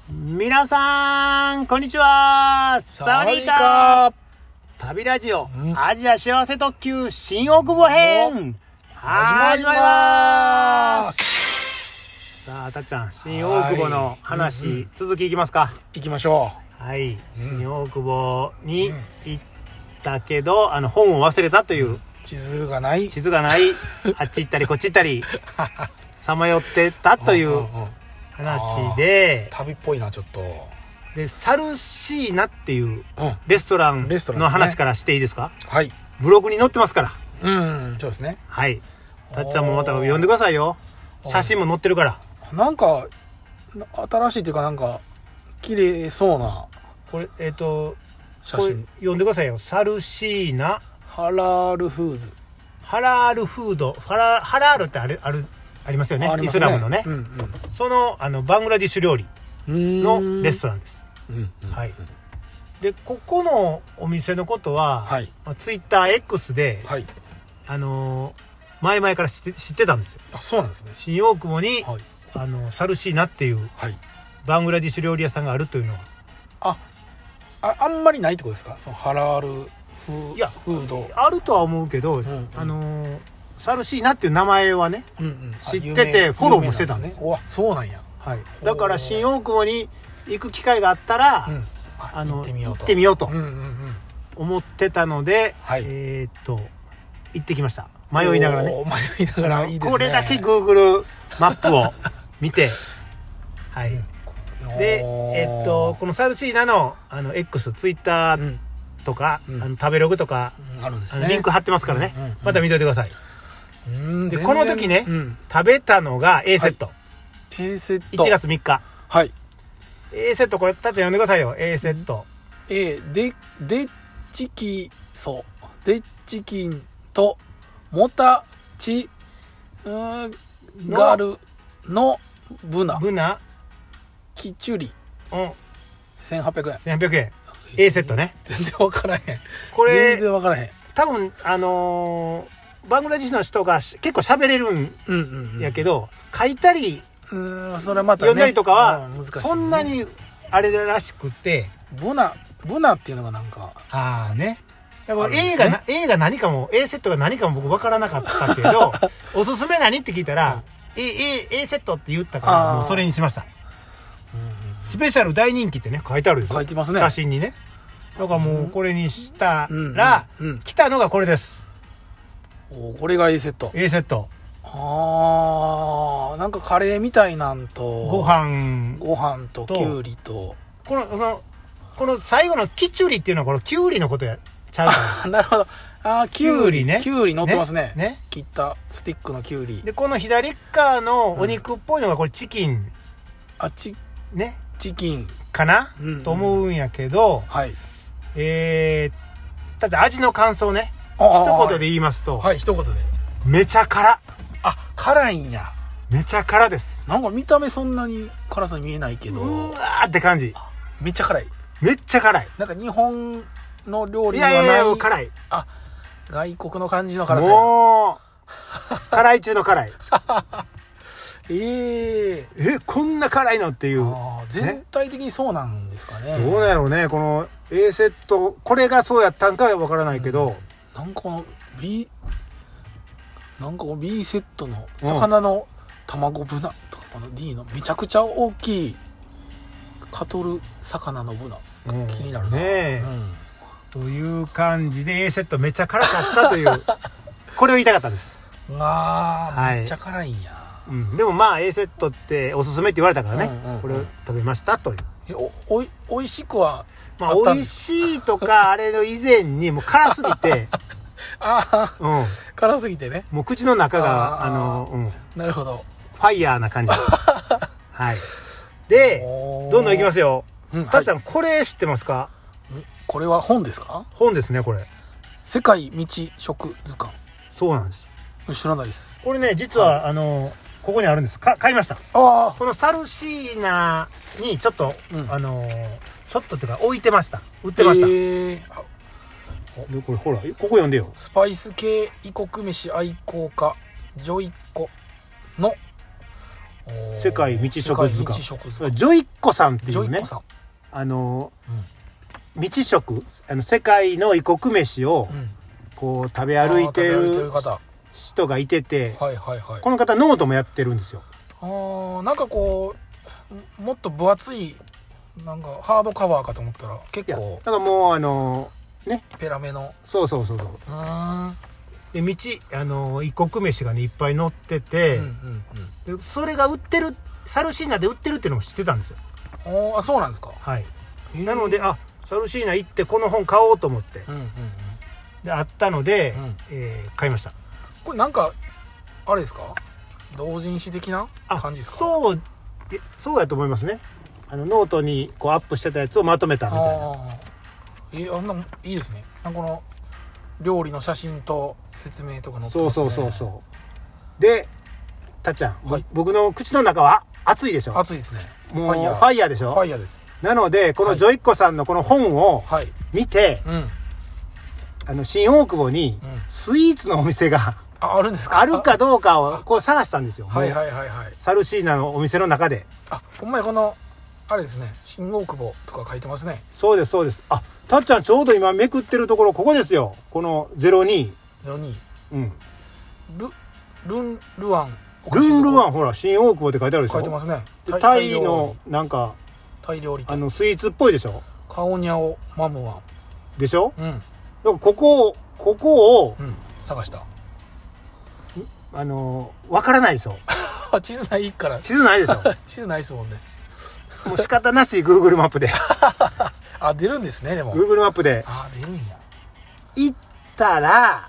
皆さんこんにちは。サワディーカー。旅ラジオ、アジア幸せ特急新大久保編始まります。さあたっちゃん、新大久保の話、続きいきますか。 行きましょう。はい、新大久保に行ったけど、本を忘れたという、 地図がないあっち行ったりこっち行ったりさまよってたという話で、 旅っぽいなちょっと。 でサルシーナっていうレストランの話からしていいですか。 はい、 ブログに載ってますから。 そうですね。 はい、たっちゃんもまた読んでくださいよ。写真も載ってるから。 なんか新しいっていうか、なんか綺麗そうなこれ写真。これ読んでくださいよ。サルシーナハラールフーズ、 ハラールフード、ハラールってありますよね。イスラムのね、そのバングラディッシュ料理のレストランです。はい。でここのお店のことは、ツイッター X で、前々から知ってたんですよ。 あ、そうなんですね。 新大久保に、サルシーナっていう、バングラディッシュ料理屋さんがあるというのは、 あんまりないってことですか。そのハラールフードあるとは思うけど、サルシーナっていう名前はね、知っててフォローもしてたんです。 そうなんや。 はい、だから新大久保に行く機会があったら、行ってみようと思ってたので、行ってきました。迷いながらね。 迷いながらいいですね。 これだけ Google マップを見て、はい。で、このサルシーナのX、ツイッターとか、食べログとか、リンク貼ってますからね。また見といてください。でこの時ね、食べたのが A セット。1月3日。 はい。 A セット、これたっちゃん読んでくださいよ。A セット。 デチキンとモタチガルのブナキチュリ、1800円。 1800円。A セットね。 全然分からへん。 これ全然分からへん。 多分バングラディッシュの人が結構喋れるんやけど、書いたりそれまたね、 読んだりとかはそんなにあれらしくて、 ブナっていうのがなんかね。だから A が何かも A セットが何かも僕分からなかったけどおすすめ何って聞いたら A セットって言ったからもうそれにしました。スペシャル大人気ってね書いてあるよ。 書いてますね、 写真にね。だからもうこれにしたら来たのがこれです。 これが A セット。 A セット。 なんかカレーみたいなんとご飯ときゅうりとこの最後のキチュリっていうのはこのきゅうりのことやちゃうかなるほど。きゅうりね。きゅうり乗ってますね。 ね。 切ったスティックのきゅうりで、この左側のお肉っぽいのがこれチキン、ね、 チキンかな、と思うんやけど、ただ味の感想ね、一言で言いますと、 一言でめちゃ辛。 辛いんや。 めちゃ辛です。 なんか見た目そんなに辛さに見えないけど、 うわーって感じ。 めっちゃ辛い。 めっちゃ辛い。 なんか日本の料理にはない。いや辛い。 外国の感じの辛さ。 もう辛い中の辛い。こんな辛いのっていう。 全体的にそうなんですかね。 どうなんやろうね。この A セット、これがそうやったんかは分からないけど、 なんかこの B セットの魚の卵ブナとか、この D のめちゃくちゃ大きいカトル魚のブナ、気になるね。という感じで A セットめっちゃ辛かったというこれを言いたかったです。 めっちゃ辛いんや。 でもまあ A セットっておすすめって言われたからね、これを食べましたという。 おいしくは美味しいとかあれの以前にもう辛すぎて辛すぎてね、 もう口の中がなるほど、 ファイヤーな感じはい。でどんどんいきますよ。たっちゃん、これ知ってますか？ これは本ですか？ 本ですね。これ世界道食図鑑。そうなんです。 知らないです。 これね、実はここにあるんです。買いました。このサルシーナにちょっとちょっとっていうか置いてました。売ってました。でこれほら、ここ読んでよ。 スパイス系異国飯愛好家ジョイコの世界未知食図鑑。ジョイッコさんっていうね、未知食、世界の異国飯をこう食べ歩いてる人がいてて、この方ノートもやってるんですよ。 なんかこうもっと分厚いなんかハードカバーかと思ったら結構だからもうね、 ペラめの。 そうで異国飯がねいっぱい載ってて、でそれが売ってる、サルシーナで売ってるっていうのも知ってたんですよ。 そうなんですか。 はい。なのでサルシーナ行ってこの本買おうと思って、であったので、買いました。 これなんかあれですか、同人誌的な感じですか。 そうやと思いますね。ノートにこうアップしてたやつをまとめたみたいな。 あんないいですね。この料理の写真と説明とか載ってますね。 そうで、たっちゃん、僕の口の中は熱いでしょ。 熱いですね。 もうファイヤーでしょ。 ファイヤーです。 なのでこのジョイッコさんのこの本を見て、新大久保にスイーツのお店があるんですか。 あるかどうかをこう探したんですよ。サルシーナのお店の中で。 ほんまにこのあれですね、新大久保とか書いてますね。 そうです。たっちゃんちょうど今めくってるところ、ここですよ。この02。 ルンルアン、 ほら新大久保って書いてあるでしょ。 書いてますね。 タイのなんかタイ料理店、 スイーツっぽいでしょ。 カオニャオマムワンでしょ。だからここを探した。 わからないでしょ。 地図ないから。 地図ないでしょ。 地図ないですもんね。 もう仕方なし Google マップで出るんですね。でも Google マップで出るんや。 行ったら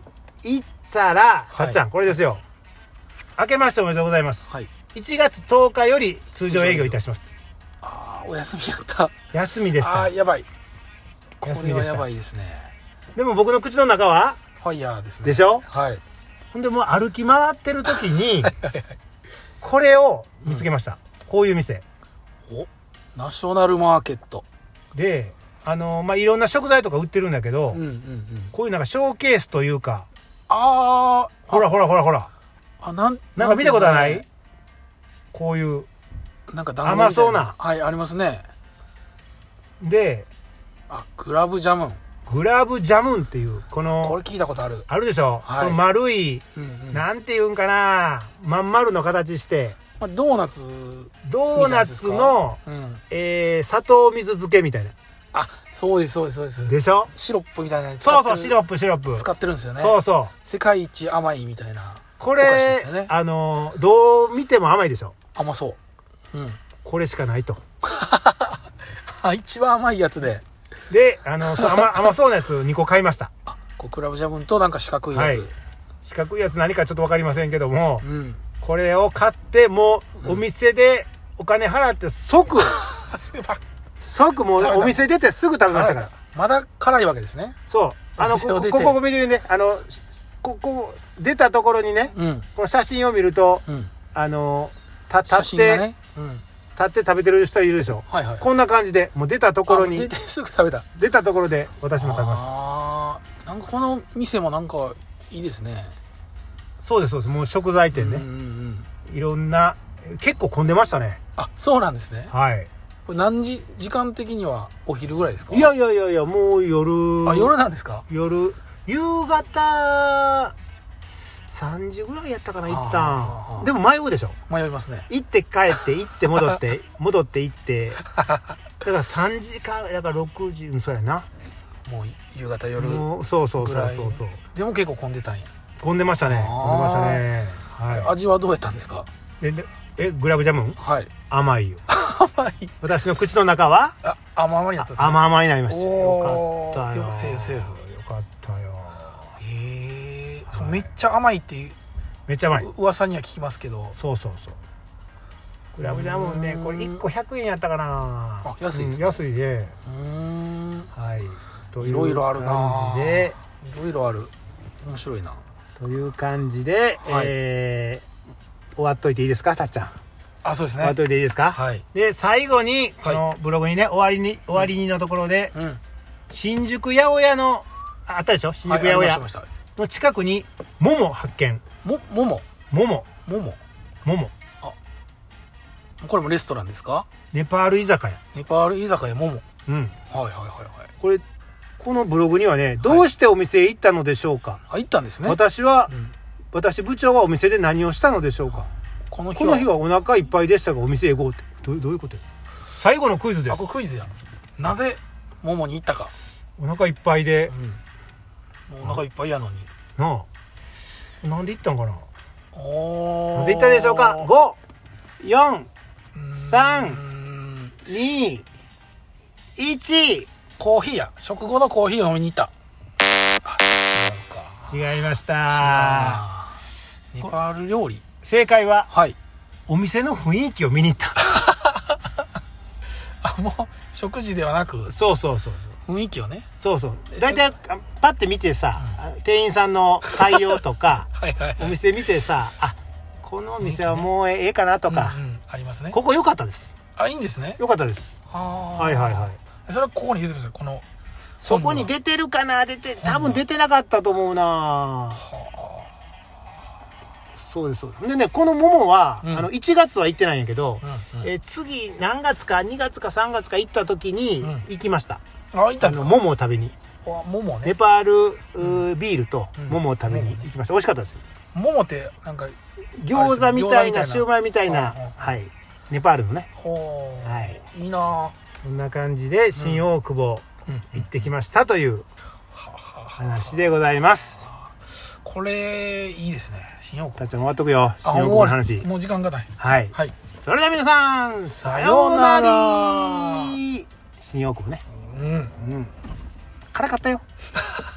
たっちゃんこれですよ。明けましておめでとうございます。1月10日より通常営業いたします。 お休みやった。 休みでした。 やばい。 休みでした。 やばいですね。 でも僕の口の中はファイヤーですね。 でしょ。ほんでもう歩き回ってる時にこれを見つけました。こういう店。 ナショナルマーケットで、いろんな食材とか売ってるんだけど、こういうなんかショーケースというか、ほらなんか見たことはない？こういうなんか甘そうな、 ありますね。 で、 グラブジャムンっていうこれ聞いたことあるでしょ。この丸い、なんていうんかな、まん丸の形して、 ドーナツの、 砂糖水漬けみたいな。 そうですでしょ。 シロップみたいなやつ。 そうシロップ使ってるんですよね。世界一甘いみたいな。 これどう見ても甘いでしょ。 甘そう。 これしかないと。 一番甘いやつで甘そうなやつ2個買いました。 クラブジャムンとなんか四角いやつ。 四角いやつ何かちょっと分かりませんけども、これを買ってもうお店でお金払って即もうお店出てすぐ食べましたから。 まだ辛いわけですね。 そう。こ見てね、ここ出たところにね、この写真を見ると、立って食べてる人いるでしょ。こんな感じでもう出たところに出てすぐ食べた。 出たところで私も食べました。 なんかこの店もなんかいいですね。 そうですもう食材店ね、いろんな結構混んでましたね。 そうなんですね。これ時間的にはお昼ぐらいですか？いやもう夜。 夜なんですか？ 夕方3時ぐらいやったかな。一旦でも迷うでしょ。 迷いますね。 行って帰って行って戻って戻って行ってだから3時間だから6時。そうやな。 もう夕方夜。 そうでも結構混んでたんや。 混んでましたね。 味はどうやったんですか？ グラブジャムン？甘いよ。 甘い。 私の口の中は甘々になったんですね。 甘々になりました。よかったよ。 セーフ。 よかったよ。 めっちゃ甘いっていう。 めっちゃ甘い。 噂には聞きますけど。 そうグラブジャムンね、これ1個100円やったかな。 安いですね。 安いで。 いろいろあるな。 いろいろある。面白いな。 という感じで、終わっといていいですか、たっちゃん。 そうですね。 終わっといていいですか。で最後にこのブログにね、終わりにのところで、新宿八百屋のあったでしょ。新宿八百屋の近くに桃発見。桃これもレストランですか？ ネパール居酒屋。 ネパール居酒屋もも。 うん。 はいはいはいはい。 このブログにはね、どうしてお店へ行ったのでしょうか。 あ、行ったんですね。 私部長はお店で何をしたのでしょうか。この日はお腹いっぱいでしたがお店へ行こうって。どういうこと？最後のクイズです。 これクイズや。なぜももに行ったか。 お腹いっぱいで。 もうお腹いっぱいやのに。 なあ。なんで行ったんかな。なんなんで行ったでしょうか。5、4、3、2、1。 コーヒーや。食後のコーヒーを飲みに行った。 違いました。 ネパール料理。 正解は、 はい。 お店の雰囲気を見に行った。 もう食事ではなく、 そう雰囲気をね。 そうだいたいパッて見てさ、店員さんの対応とかお店見てさ、このお店はもうええかなとか、 ありますね。 ここ良かったです。 いいんですね。 良かったです。はいそれはここに出てるんですよ。このそこに出てるかな。多分出てなかったと思うな。そうですでね、この桃は、1月は行ってないんやけど、次何月か2月か3月か行った時に行きました。 行ったんですか？ 桃を食べに。 桃ね。 ネパールビールと桃を食べに行きました。美味しかったですよ。 桃ってなんか餃子みたいな、シューマイみたいな、ネパールのね。 いいな。 こんな感じで新大久保行ってきましたという話でございます。 これいいですね。新大久保。 たっちゃん終わっとくよ。新大久保の話。 もう時間がない。 はい。それでは皆さん、さようなら。新大久保ね。辛かったよ。